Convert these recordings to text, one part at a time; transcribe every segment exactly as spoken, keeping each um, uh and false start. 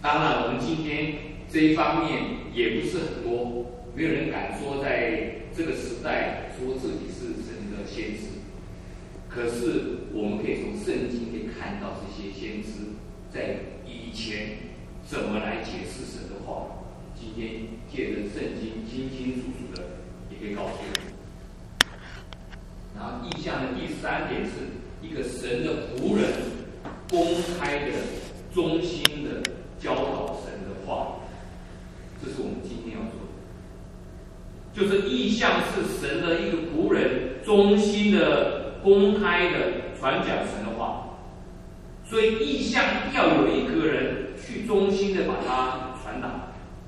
当然，我们今天这一方面也不是很多，没有人敢说在这个时代说自己是神的先知。可是我们可以从圣经可以看到这些先知在以前怎么来解释神的话。今天借着圣经清清楚楚的也可以告诉我们。然后意象的第三点是一个神的仆人公开的、忠心的教导神的话，这是我们今天要做的。就是意象是神的一个仆人忠心的、公开的传讲神的话，所以意象要有一个人去忠心的把它传达。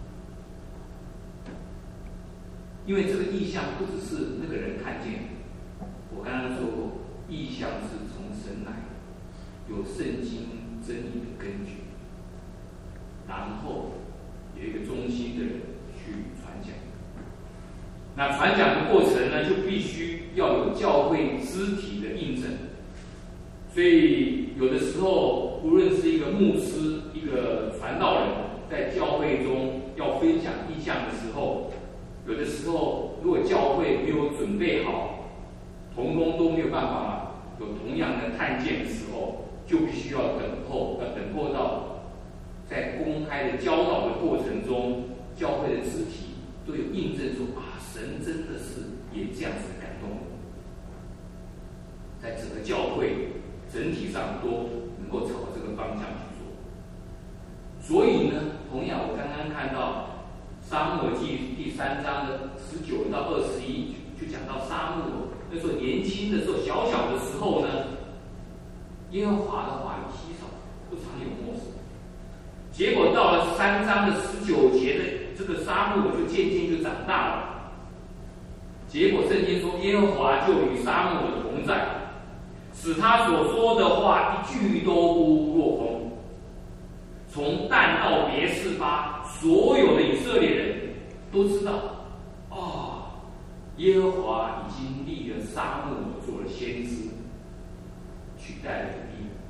因为这个意象不只是那个人看见，我刚刚说过，意象是从神来的，有圣经真理的根据，然后有一个忠心的人去传讲。那传讲的过程呢，就必须要有教会肢体的印证。所以有的时候，无论是一个牧师、一个传道人，在教会中要分享意象的时候，有的时候，如果教会没有准备好，同工都没有办法有同样的看见的时候，就必须要等候，要等候到在公开的教导的过程中，教会的肢体都有印证说啊，神真的是也这样子感动我，在整个教会整体上都能够朝这个方向去做。所以呢，同样我刚刚看到。撒母耳记第三章的十九到二十一，就讲到撒母耳那时候年轻的时候、小小的时候呢，耶和华的话语稀少，不常有默示。结果到了三章的十九节的这个撒母耳就渐渐就长大了。结果圣经说，耶和华就与撒母耳同在，使他所说的话一句都不落空。从但到别是巴，所有的以色列人都知道，哦，耶和华已经立了撒母耳做了先知，取代了以利。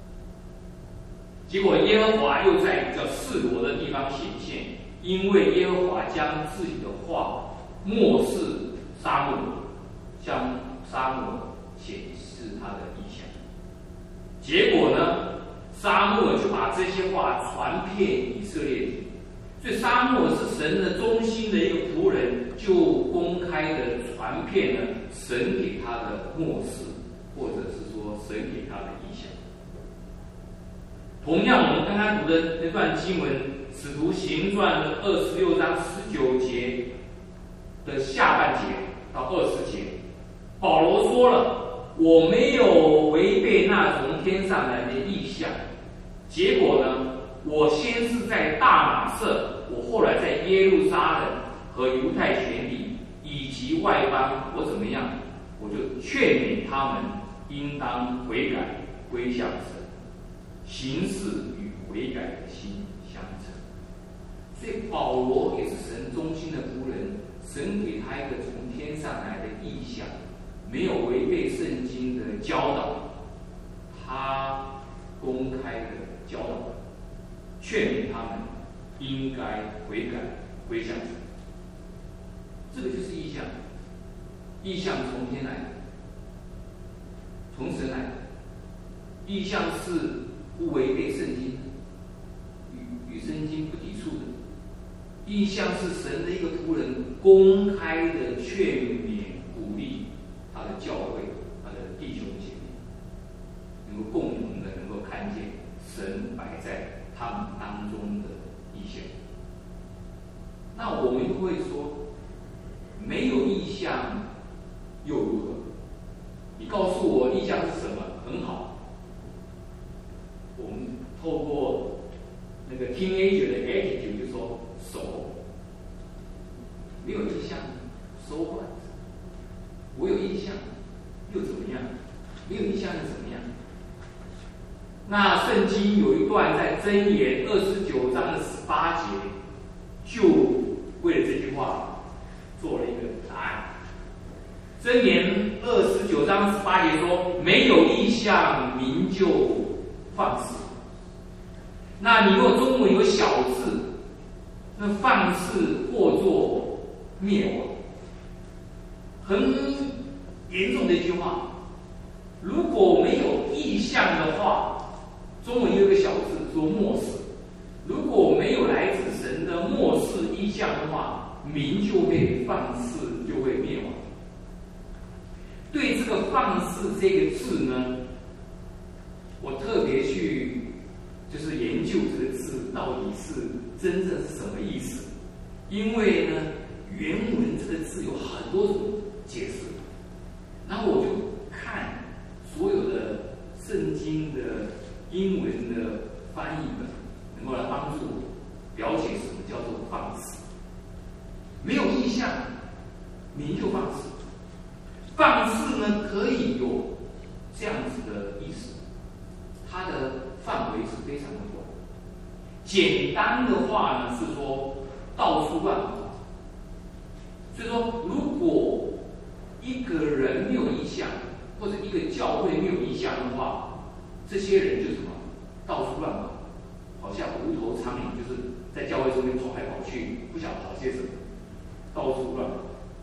结果耶和华又在叫示罗的地方显现，因为耶和华将自己的话默示撒母耳，向撒母耳显示他的意象。结果呢？撒母耳就把这些话传遍以色列人，所以撒母耳是神的忠心的一个仆人，就公开的传遍了神给他的默示，或者是说神给他的意象。同样，我们刚刚读的那段经文，《使徒行传》的二十六章十九节的下半节到二十节，保罗说了：“我没有违背那从天上来的意象。”结果呢？我先是在大马色，我后来在耶路撒冷和犹太全地以及外邦，我怎么样？我就劝勉他们应当悔改，归向神，行事与悔改的心相称。所以保罗也是神忠心的仆人，神给他一个从天上来的意象，没有违背圣经的教导，他公开的教导，劝勉他们应该悔改归向神。这个就是意象，意象从天来的，从神来的。意象是不违背圣经的，与与圣经不抵触的。意象是神的一个仆人公开的劝勉鼓励他的教会、他的弟兄姐妹，能够共同的能够看见神摆在他们当中的意象。那我们会说，没有意象又如何？你告诉我意象是什么，很好。我们透过那个 teenager 的 attitude 就说 so， 没有意象 so what？ 我有意象又怎么样？没有意象又怎么样？那圣经有一段在箴言二十九章的十八节，就为了这句话做了一个答案。箴言二十九章十八节说：“没有意象，民就放肆。” 那你如果中文有小字，那放肆或作灭亡，很严重的一句话。如果没有意象的话，中文有一个小字说漠视。如果没有来自神的漠视意象的话，民就会放肆，就会灭亡。对这个放肆这个字呢，我特别去就是研究这个字到底是真正是什么意思。因为呢，原文这个字有很多种解释，然后我就看所有的圣经的英文的翻译本，能够来帮助我了解什么叫做放肆。没有意象，民就放肆。放肆呢，可以有这样子的意思，它的范围是非常的广。简单的话呢，是说到处乱跑。所以说，如果一个人没有意象，或者一个教会没有意象的话，这些人就什么到处乱跑，好像无头苍蝇，就是在教会中间跑来跑去，不晓得跑些什么，到处乱跑。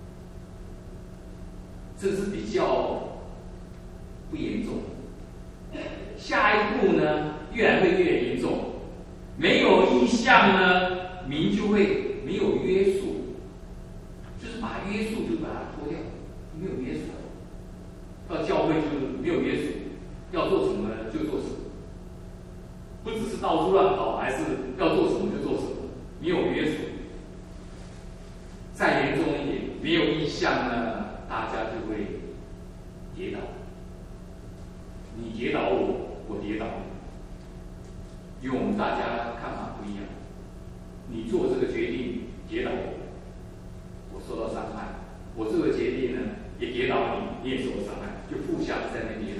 这是比较不严重。下一步呢，越来会越严重。没有意象呢，民就会没有约束，就是把约束就把它脱掉，没有约束。到教会就是没有约束，要做什么就做什么，不只是到处乱跑，还是要做什么就做什么，没有约束。再严重一点，没有意象呢，大家就会跌倒。你跌倒我，我跌倒你，因为我们大家看法不一样。你做这个决定跌倒我，我受到伤害；我这个决定呢也跌倒你，你也受到伤害，就互相在那跌倒。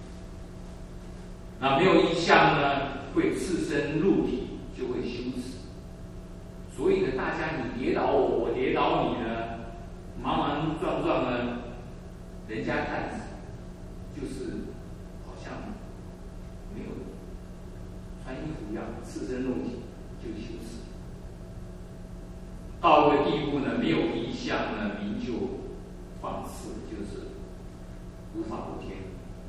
那没有意象呢，会赤身入体，就会羞耻。所以呢，大家你跌倒我，我跌倒你呢，忙忙撞撞呢，人家看就是好像没有穿衣服一样，赤身露体就羞耻。到了地步呢，没有意象呢，民就放肆，就是无法无天。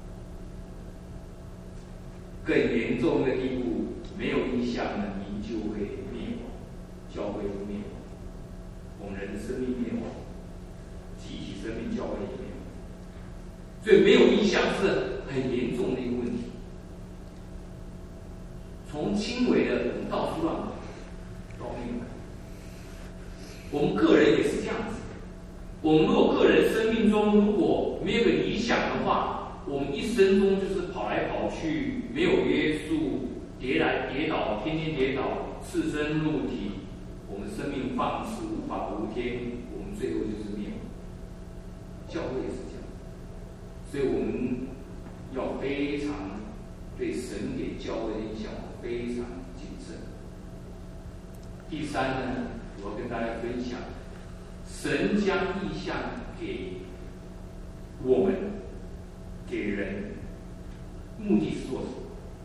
更严重的地步，没有意象呢，民就会灭亡，教会就灭亡，我们人的生命灭亡，集体生命教会也灭亡。所以没有意象是很严重的一个问题。从轻微的我们到处乱跑，到灭亡。我们个人也是这样子。我们如果个人生命中如果没有个理想的话，我们一生中就是跑来跑去，没有约束，跌来跌倒，天天跌倒，赤身入体，我们生命放肆，无法无天，我们最后就是灭亡。教会也是这样，所以我们要非常对神给教会的影响非常谨慎。第三呢，我要跟大家分享，神将意象给我们，给人，目的是做什么？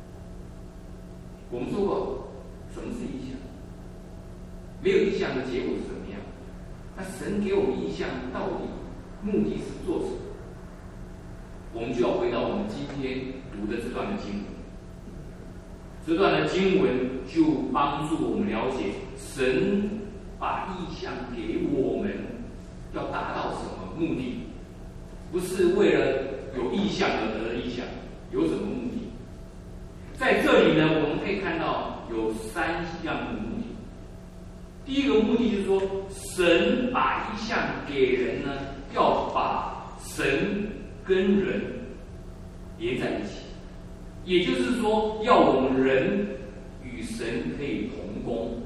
我们说过，什么是意象？没有意象的结果是怎么样？那神给我们意象，到底目的是做什么？我们就要回到我们今天读的这段的经文。这段的经文就帮助我们了解，神把意象给我们，要达到什么目的？不是为了有意象而得的意象，有什么目的？在这里呢，我们可以看到有三样的目的。第一个目的就是说，神把意象给人呢，要把神跟人连在一起，也就是说，要我们人与神可以同工。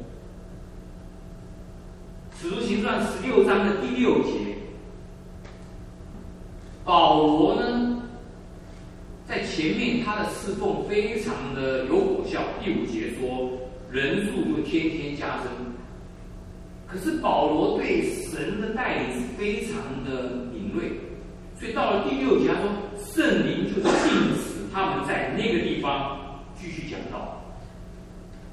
使徒行传十六章的第六节，保罗呢，在前面他的侍奉非常的有果效。第五节说，人数就天天加增。可是保罗对神的带领是非常的敏锐，所以到了第六节，他说圣灵就禁止他们在那个地方继续讲道。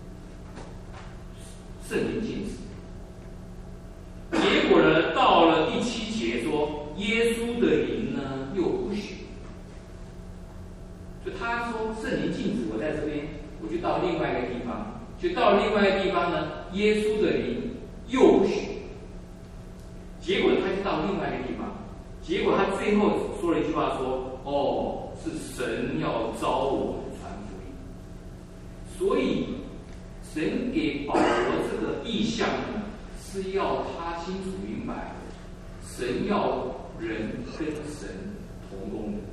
就他说圣灵禁止我在这边，我就到另外一个地方，就到了另外一个地方呢，耶稣的灵又不许，结果他就到另外一个地方，结果他最后说了一句话说：“哦，是神要召我们传福音。”所以神给保罗这个意象呢，是要他清楚明白，神要人跟神同工的。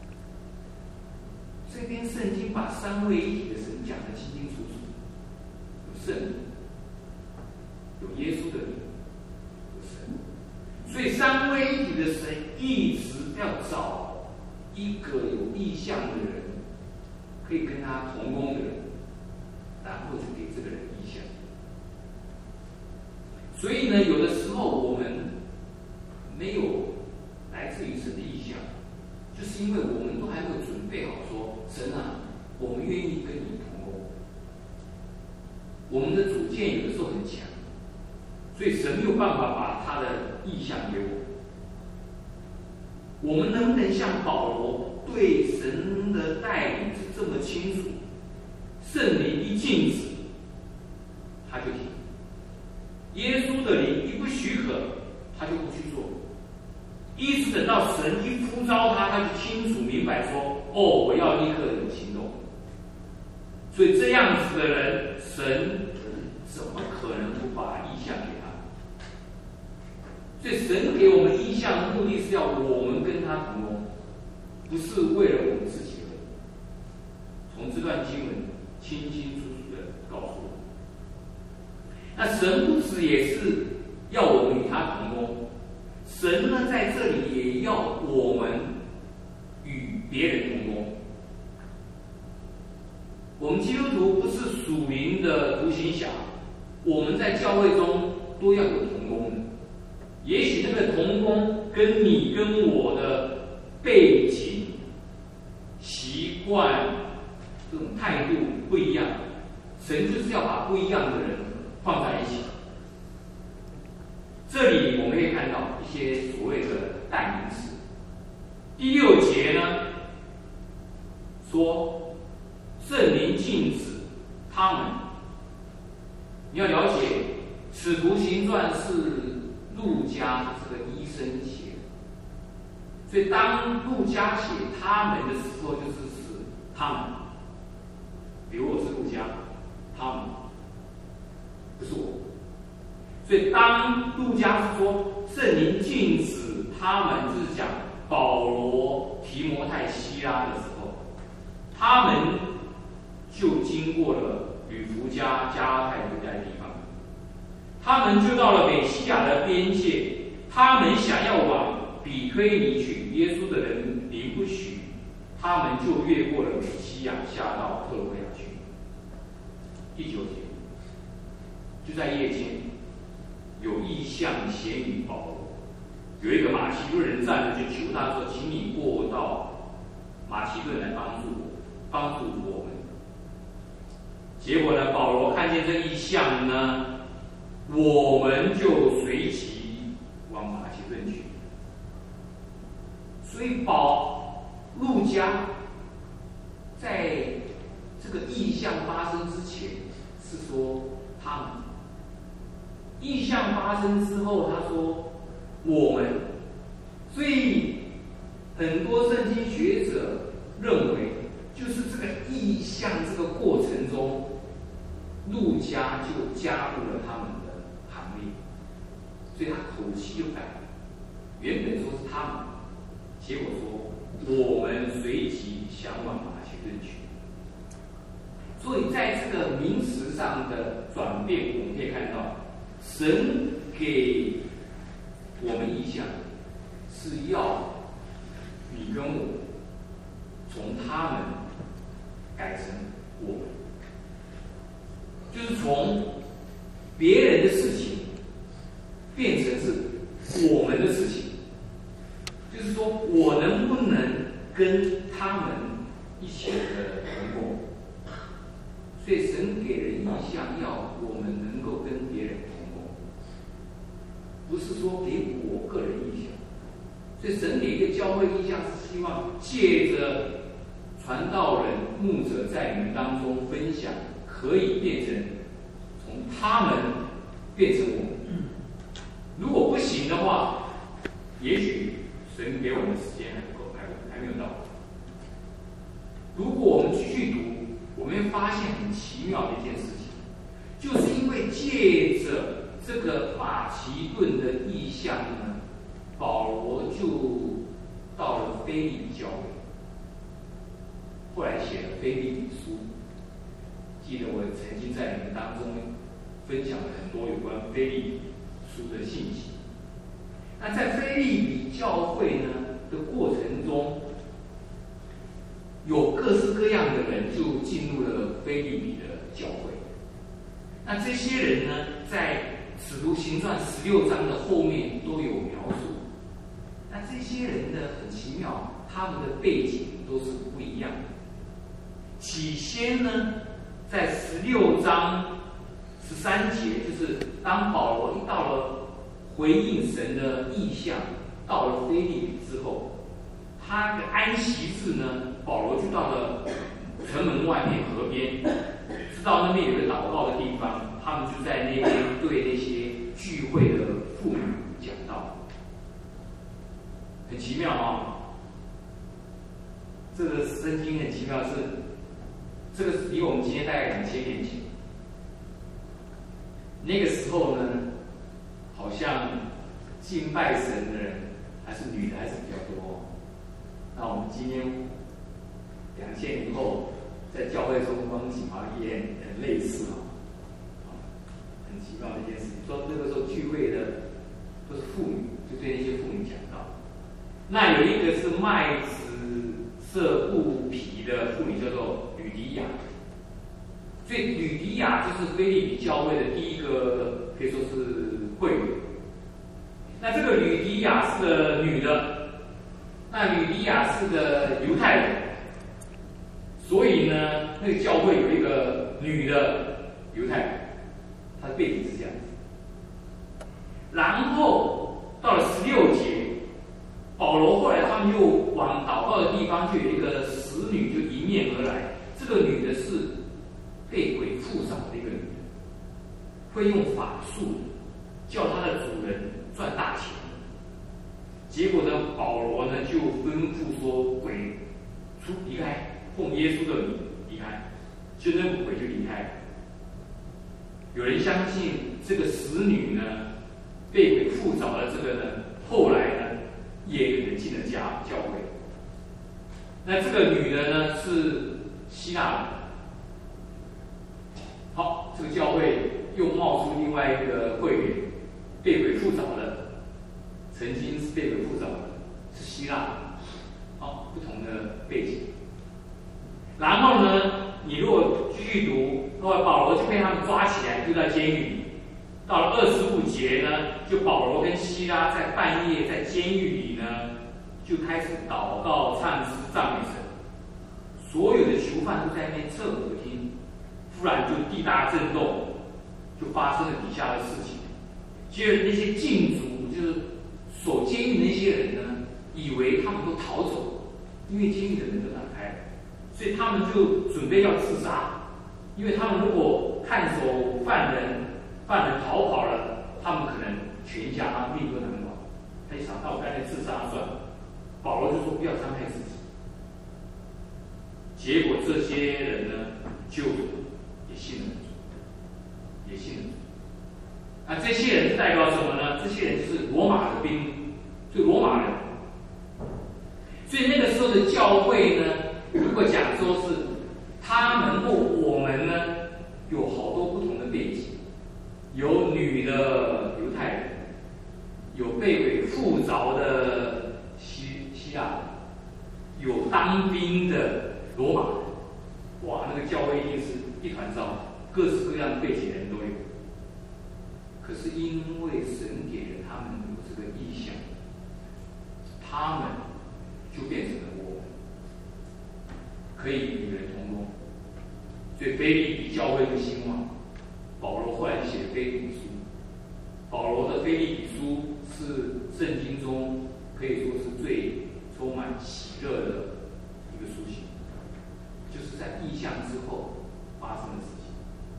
这篇圣经把三位一体的神讲得清清楚楚，有圣灵，有耶稣的灵，有神。所以三位一体的神一直要找一个有意象的人，可以跟他同工的人，然后就给这个人意象。所以呢，有的时候我们没有来自于神的意象，就是因为我们都还没有准备好说，神啊，我们愿意跟你同工。我们的主见有的时候很强，所以神没有办法把他的意象给我。我们能不能像保罗对神的带领是这么清楚？圣灵一禁止，他就停；耶稣的灵一不许可，他就不去做。一直等到神一呼召他，他就清楚明白说：“哦，我要立刻有行动。”所以这样子的人，神怎么可能不把意象给他？所以神给我们意象，目的是要我们跟他同工，不是为了我们自己而已。从这段经文清清楚楚的告诉我们，那神不止也是要我们与他同工，神呢在这里也要我们与别人同工。我们基督徒不是属灵的独行侠，我们在教会中都要有同工的。也许那个同工跟你跟我的背景、习惯、这种态度不一样，神就是要把不一样的人放在一起。这里我们可以看到一些所谓的代名词。第六节呢，说圣灵禁止他们。你要了解，《使徒行传》是路加这个医生写的，所以当路加写他们的时候，就是指他们。比如我是路加，他们不是我。所以当路加说圣灵禁止他们，就是讲保罗、提摩太、希拉的时候，他们就经过了吕弗家、加拉太这带地方。他们就到了美西亚的边界，他们想要往比推尼去，耶稣的人灵不许，他们就越过了美西亚，下到特罗亚去。第九节，就在夜间，有异象显于保罗，有一个马其顿人站着，就求他说：“请你过到马其顿来帮助我，帮助我们。”结果呢，保罗看见这异象呢，我们就随即往马其顿去。所以保路加在这个异象发生之前是说他们，异象发生之后他说我们。所以很多圣经学者认为，就是这个异象这个过程中，路加就加入了他们的行列，所以他口气就改了，原本说是他们，结果说我们随即想往马其顿去。所以在这个名词上的转变，我们可以看到，神给我们意象，是要你跟我从他们改成我们，就是从别人的事情变成是我们的事情。就是说我能不能跟他们一起的同工？所以神给人意象，要我们能够跟别人同工，不是说给我个人意象。所以神给一个教会意象，是希望借着传道人、牧者在你们当中分享，可以变成从他们变成我们。如果不行的话，也许神给我们的时间还不够，还还没有到。如果我们继续读，我们会发现很奇妙的一件事情，就是因为借着这个马其顿的意象呢，保罗就到了腓立比教会，后来写了腓立比书。记得我曾经在你们当中分享了很多有关腓立比书的信息。那在腓立比教会呢的过程中，有各式各样的人就进入了腓立比的教会。那这些人呢，在使徒行传十六章的后面都有描述。那这些人呢，很奇妙，他们的背景都是不一样的。起先呢，在十六章十三节，就是当保罗一到了回应神的意象，到了腓立比之后，他的安息日呢，保罗就到了城门外面河边，知道那边有个祷告的地方，他们就在那边对那些聚会的妇女讲道。很奇妙啊！这个圣经很奇妙是，这个是离我们今天大概两千年前。那个时候呢，好像敬拜神的人还是女的还是比较多。那我们今天两千年后在教会中风景啊，也很类似啊，很奇妙的一件事情。说那个时候聚会的都是妇女，就对那些妇女讲道。那有一个是卖紫色布皮的妇女，叫做吕迪亚。所以吕迪亚就是腓立比教会的第一个，可以说是会员。那这个吕迪亚是个女的，那吕迪亚是个犹太人，所以呢，那个教会有一个女的犹太人，她的背景是这样子。然后到了十六节。保罗后来他们又往祷告的地方，就有一个使女就迎面而来。这个女的是被鬼附着的一个女的，会用法术叫她的主人赚大钱。结果呢，保罗呢就吩咐说，鬼出离开，奉耶稣的名离开，就那个鬼就离开了。有人相信这个使女呢被鬼附着的这个呢，后来呢也可能进了家教会。那这个女的呢是希腊人。好，这个教会又冒出另外一个会员，被鬼附着的，曾经是被鬼附着的，是希腊人。好，不同的背景。然后呢，你如果继续读，后来保罗就被他们抓起来，丢在监狱里。到了二十五节呢，就保罗跟希拉在半夜在监狱里呢，就开始祷告、唱诗、赞美神。所有的囚犯都在那边侧耳听，忽然就地大震动，就发生了以下的事情。接着那些禁足，就是守监狱的那些人呢，以为他们都逃走了，因为监狱的门都打开了，所以他们就准备要自杀，因为他们如果看守犯人。犯人逃跑了，他们可能全家命都难保。他一想到我干脆自杀算了，保罗就说不要伤害自己。结果这些人呢，就也信了主，也信了主。那这些人代表什么呢？这些人就是罗马的兵，就罗马人。所以那个时候的教会呢，如果讲说是他们或我们呢，有好多不同的背景。有女的犹太人，有被鬼附着的希希腊人，有当兵的罗马人。哇，那个教会一定是一团糟，各式各样的背景的人都有。可是因为神给了他们有这个意象，他们就变成了我们，可以与人同工。所以腓立比教会的兴旺。保罗后来写腓立比书，保罗的腓立比书是圣经中可以说是最充满喜乐的一个书信。 异象之后发生的事情。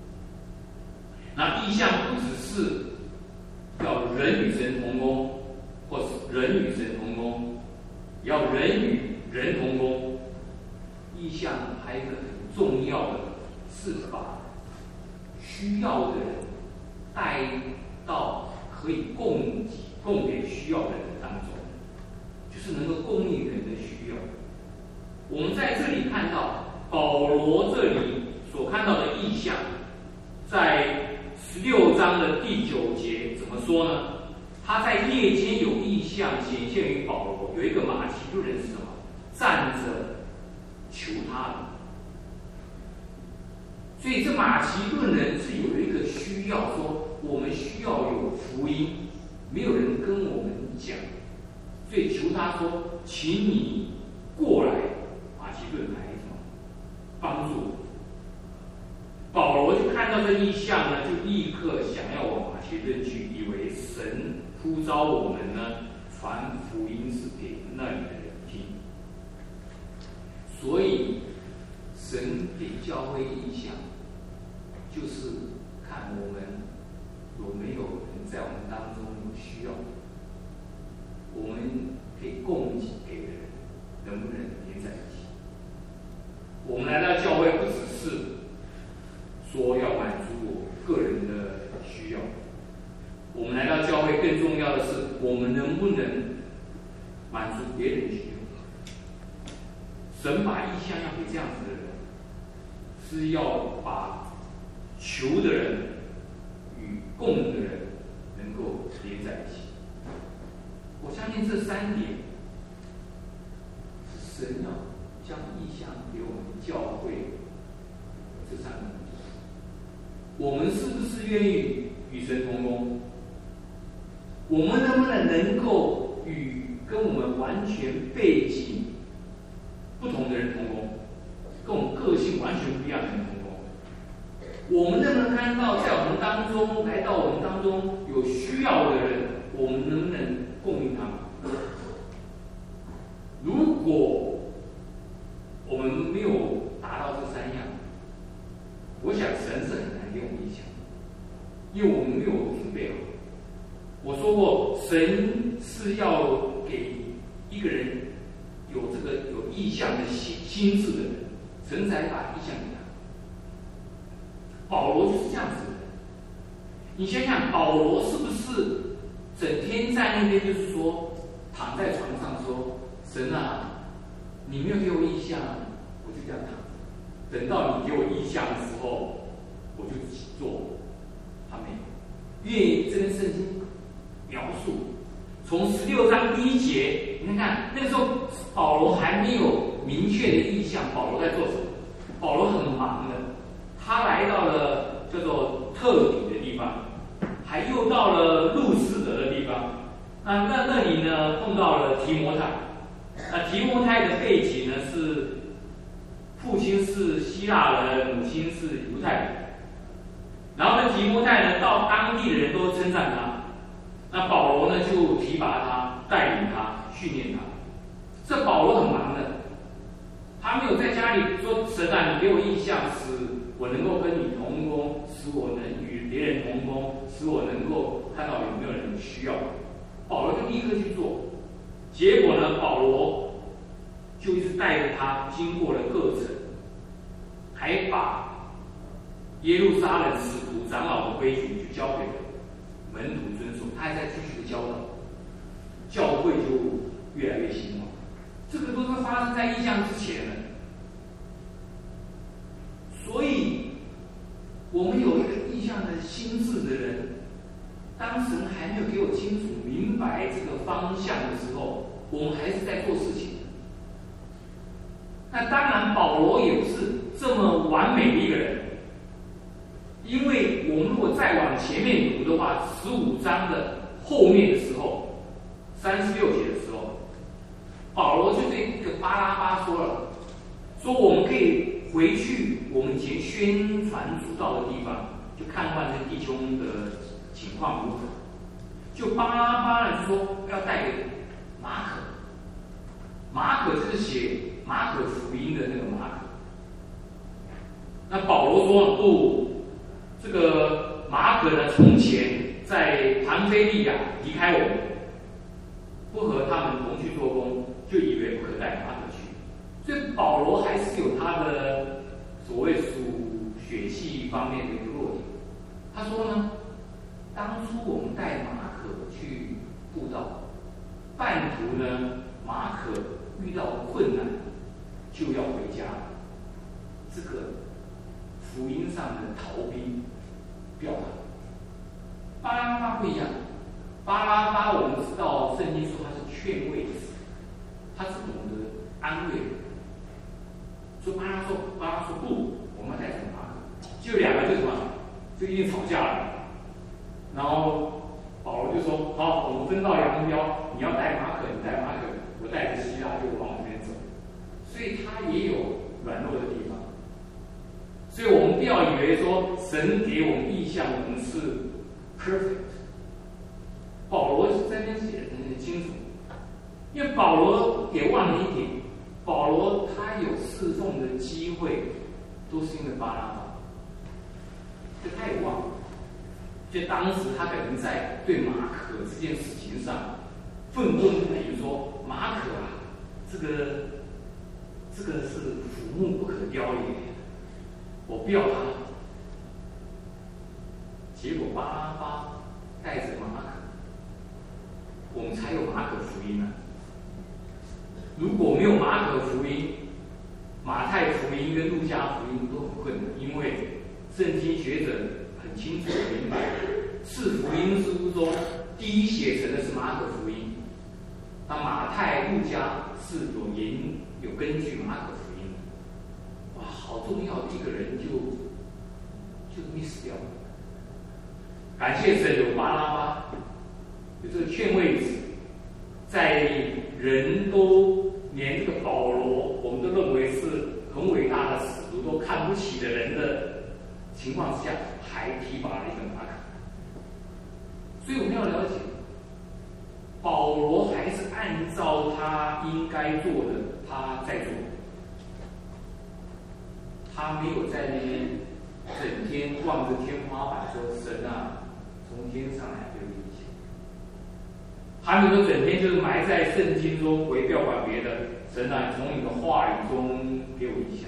那异象不只是要人与神同工，或是人与神同工，要人与人同工。异象还有一个很重要的，是把需要的人带到可以供给供给需要的人当中，就是能够供应人的需要。我们在这里看到保罗这里所看到的异象，在十六章的第九节怎么说呢？他在夜间有异象显现于保罗，有一个马其顿人是什么？站着求他的。所以这马其顿人是有一个需要，说我们需要有福音，没有人跟我们讲，所以求他说，请你过来，马其顿来什么帮助我。保罗就看到这异象呢，就立刻想要往马其顿去，以为神呼召我们呢，传福音是给那里的人听。所以神给教会异象，就是看我们有没有人在我们当中有需要，我们可以供给给的人，能不能连在一起？我们来到教会不只是说要满足我个人的需要，我们来到教会更重要的是，我们能不能满足别人的需要？神把异象要给这样子的人，是要把求的人与供的人能够连在一起。我相信这三点是神要将异象给我们教会这三个目的。我们是不是愿意与神同工？我们能不能能够与跟我们完全背景不同的人同工，跟我们个性完全不一样的人同工？我们能不能看到在我们当中，来到我们当中有需要的人，我们能不能供应他们？如果我们没有达到这三样，我想神是很难给我们异象，因为我们没有准备好。我说过，神是要给一个人有这个有异象的心心智的人，神才把异象给他。保罗就是这样子的。你想想，保罗是不是整天在那边就是说躺在床上说，神啊，你没有给我异象，我就这样躺。等到你给我异象的时候，我就自己做。他没有。愿意这跟圣经描述，从十六章第一节，你看看那个时候保罗还没有明确的意向，保罗在做什么？保罗很忙的，他来到了叫做特底的地方，还又到了路斯德的地方。那那那里呢，碰到了提摩太。那提摩太的背景呢是父亲是希腊人，母亲是犹太人。然后呢，提摩太呢到当地的人都称赞他。那保罗呢就提拔他，带领他，训练他。这保罗很忙的，他没有在家里说神啊，你给我异象，使我能够跟你同工，使我能与别人同工，使我能够看到有没有人需要。保罗就立刻去做。结果呢，保罗就一直带着他经过了各城，还把耶路撒冷使徒长老的规矩就交给了门徒遵守，他还在继续的教导，教会就越来越兴旺。这个都是发生在异象之前的，所以我们有一个异象的心智的人，当神还没有给我清楚明白这个方向的时候，我们还是在做事情。那当然，保罗也不是这么完美的一个人。因为我们如果再往前面读的话，十五章的后面的时候，三十六节的时候，保罗就对这个巴拉巴说了，说我们可以回去我们以前宣传主道的地方，就看看这弟兄的情况如何。就巴拉巴呢就说要带给马可，马可就是写马可福音的那个马可。 说不，这个马可呢从前在庞菲利亚离开我们，不和他们同去做工，就以为不可带马可去。所以保罗还是有他的所谓属血气方面的一个弱点。他说呢，当初我们带马可去布道，半途呢马可遇到困难就要回家了，这个福音上的逃兵表达。巴拉巴不一样，巴拉巴我们知道圣经说他是劝慰子，他是懂得安慰人。所以巴拉说，巴拉说不，我们要带着马可，就两个就什么，就一定吵架了。然后保罗就说：“好，我们分道扬镳，你要带马可，你带马可，我带着希拉就往这边走。”所以他也有软弱的地方。所以我们不要以为说神给我们意象，我们是 perfect。保罗是在那边写的很清楚，因为保罗也忘了一点，保罗他有侍奉的机会，都是因为巴拉巴，这他也忘了。所以当时他可能在对马可这件事情上愤愤不平，说马可啊，这个这个是腐木不可雕也，我不要他。结果巴拉巴带着马可，我们才有马可福音呢、啊。如果没有马可福音，马太福音跟路加福音都很困难，因为圣经学者很清楚的明白，四福音书中第一写成的是马可福音，那马太、路加是有研有根据马可福音的。哇，好重要的一个人就就 miss 掉了。感谢神有巴拉巴，有这个劝慰子，在人都连这个保罗我们都认为是很伟大的使徒都看不起的人的情况之下，还提拔了一个马可。所以我们要了解，保罗还是按照他应该做的，他在做，他没有在那边整天望着天花板说：“神啊，从天上来给我一切。”他没有整天就是埋在圣经中，我也不要管别的，神啊，从你的话语中给我一项。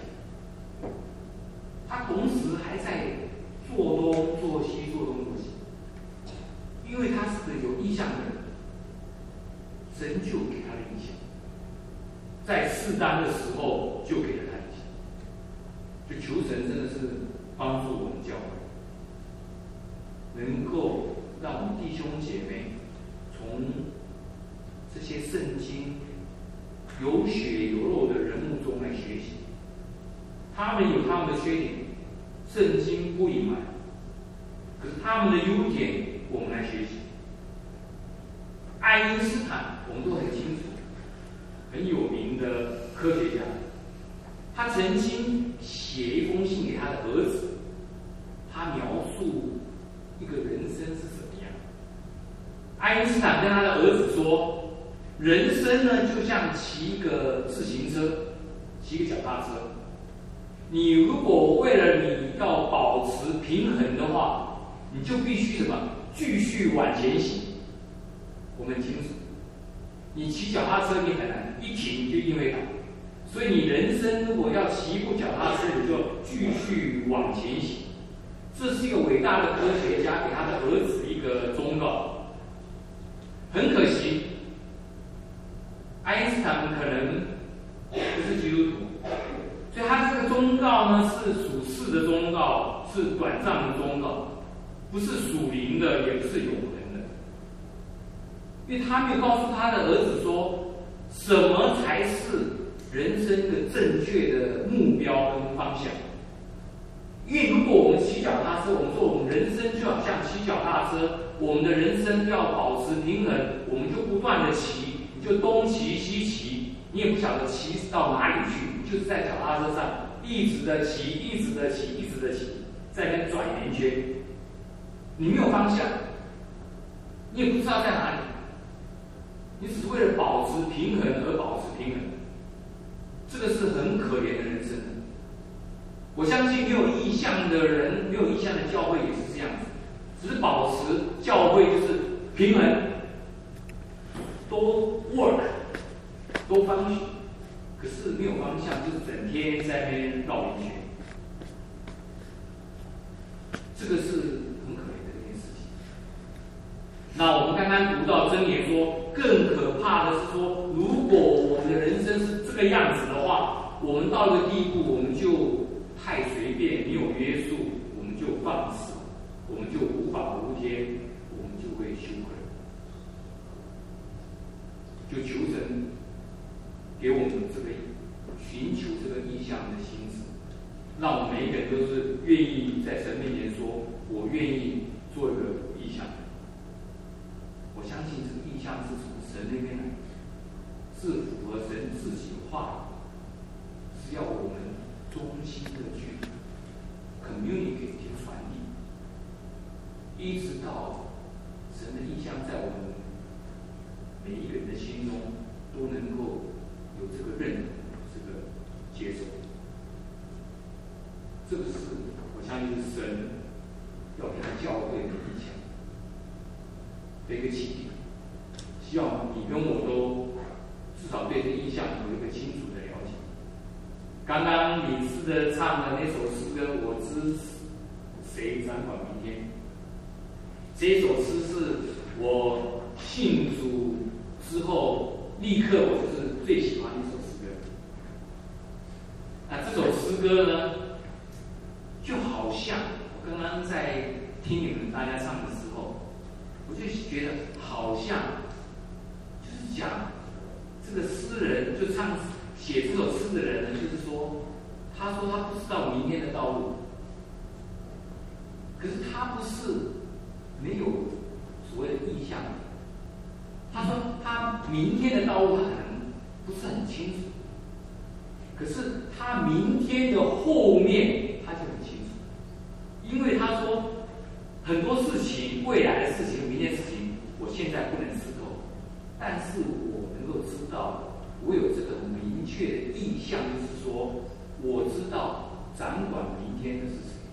他同时还在做东做西，做东做西，因为他是个有意向的人，神就给他的意向，在适当的时候就给了他意向。就求神真的是帮助我们教会，能够让我们弟兄姐妹从这些圣经有血有肉的人物中来学习。他们有他们的缺点，圣经不隐瞒，可是他们的优点我们来学习。爱因斯坦我们都很清楚，很有名的科学家，他曾经写一封信给他的儿子，他描述一个人生是怎么样。爱因斯坦跟他的儿子说，人生呢就像骑一个自行车，骑一个脚踏车。你如果为了你要保持平衡的话，你就必须什么？继续往前行。我们很清楚，你骑脚踏车你很难一停就因为倒，所以你人生如果要骑一部脚踏车，你就继续往前行。这是一个伟大的科学家给他的儿子一个忠告。很可惜，爱因斯坦可能不是基督徒，所以他这个忠告呢是属世的忠告，是短暂的忠告，不是属灵的，也不是永恒的。因为他没有告诉他的儿子说，什么才是人生的正确的目标跟方向。因为如果我们骑脚踏车，我们说我们人生就好像骑脚踏车，我们的人生要保持平衡，我们就不断的骑，你就东骑西骑，你也不晓得骑到哪里去，你就是在脚踏车上一直的骑，一直的骑，一直的骑，在那边转圆圈，你没有方向，你也不知道在哪里，你只是为了保持平衡而保持平衡，这个是很可怜的人生。 我相信没有意向的人，没有意向的教会也是这样子，只是保持教会就是平衡，多 work， 多方向，可是没有方向，就是整天在那边绕一圈，这个是很可怜的一件事情。那我们刚刚读到箴言说，更可怕的是说，如果我们的人生是这个样子的话，我们到一个地步，我们就太随便，没有约束，我们就放肆，我们就无法无天，我们就会羞愧。就求神给我们这个寻求这个意向的心智，让我们每一个人都是愿意在神面前说，我愿意做一个意向。我相信这个意向是从神那边来，是符合神自己的话，是要我们衷心的去 communicate 去传递，一直到神的意向在我们每一个人的心中都能够有这个认同、这个接受。这个是我相信是神要给他教会的意向的一个启迪。希望你跟我都至少对这个意向有一个清楚的了解。刚刚李斯的唱的那首诗歌，我知谁掌管明天。这首诗是我信主之后立刻我就是最喜欢的一首诗歌。那这首诗歌呢，就好像我刚刚在听你们大家唱的时候，我就觉得好像就是讲这个诗人就唱写这首诗的人呢，就是说，他说他不知道明天的道路，可是他不是没有所谓的意向。他说他明天的道路他可能不是很清楚，可是他明天的后面他就很清楚，因为他说很多事情，未来的事情、明天的事情，我现在不能知透，但是我能够知道，我有这个很明确的意向，就是说，我知道掌管明天的是谁。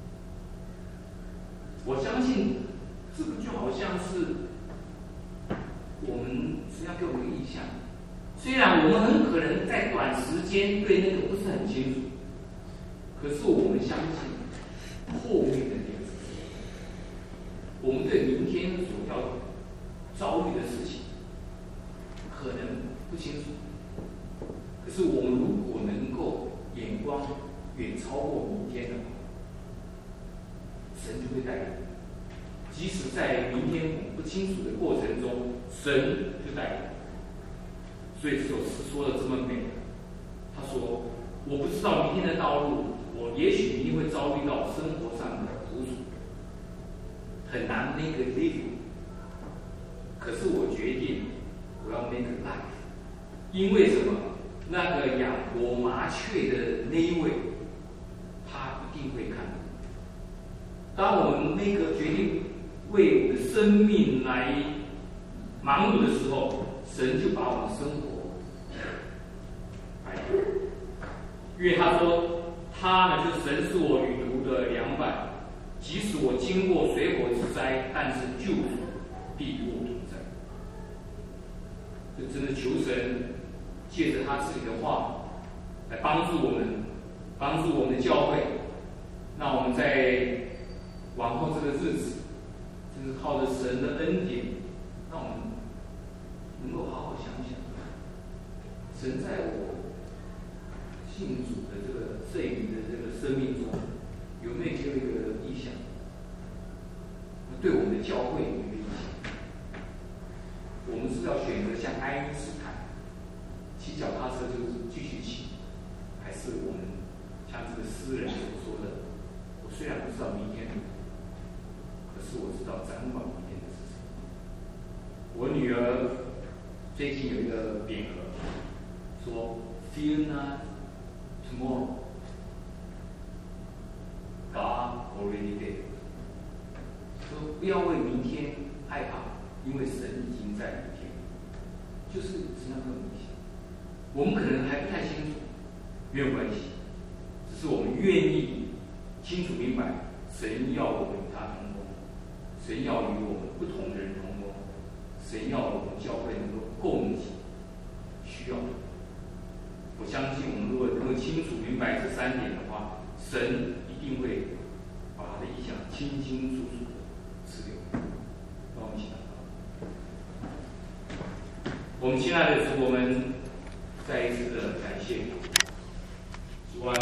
我相信这个就好像是我们实际上给我们一个意向，虽然我们很可能在短时间对那个不是很清楚，可是我们相信后面的那个事情，我们对明天所要遭遇的事情可能不清楚，可是我们如果能够眼光远超过明天的话，神就会带领。即使在明天我们不清楚的过程中，神就带领。所以这首诗说的这么美，他说：“我不知道明天的道路，我也许一定会遭遇到生活上的苦楚，很难 make a living。可是我决定，我要 make a life。因为什么？那个养活麻雀的那一位，他一定会看。当我们 make a 决定为我们的生命来忙碌的时候，神就把我们生活摆脱。因为他说，他呢就是神是我旅途的良伴，即使我经过水火之灾，但是救主必与我同在。这真的求神借着他自己的话来帮助我们，帮助我们的教会，让我们在往后这个日子，真是靠着神的恩典，让我们能够好好想想，神在我信主的这个这一的这个生命中，有没有一个意向？对我们的教会有没有意向？我们是要选择像爱因斯坦骑脚踏车就是继续骑，还是我们像这个诗人所说的，我虽然不知道明天，可是我知道掌管明天的是谁。我女儿最近有一个匾额，说 Fear not tomorrow, God already did。说不要为明天害怕，因为神已经在明天。就是这样的东西，我们可能还不太清楚，没有关系，只是我们愿意清楚明白，神要我们与他同工，神要与我们不同的人同工，神要我们教会能够供给需要的。我相信我们如果能够清楚明白这三点的话，神一定会把他的意向清清楚楚的赐给我们。让我们一起祷告。我们亲爱的主，我们再一次的感谢。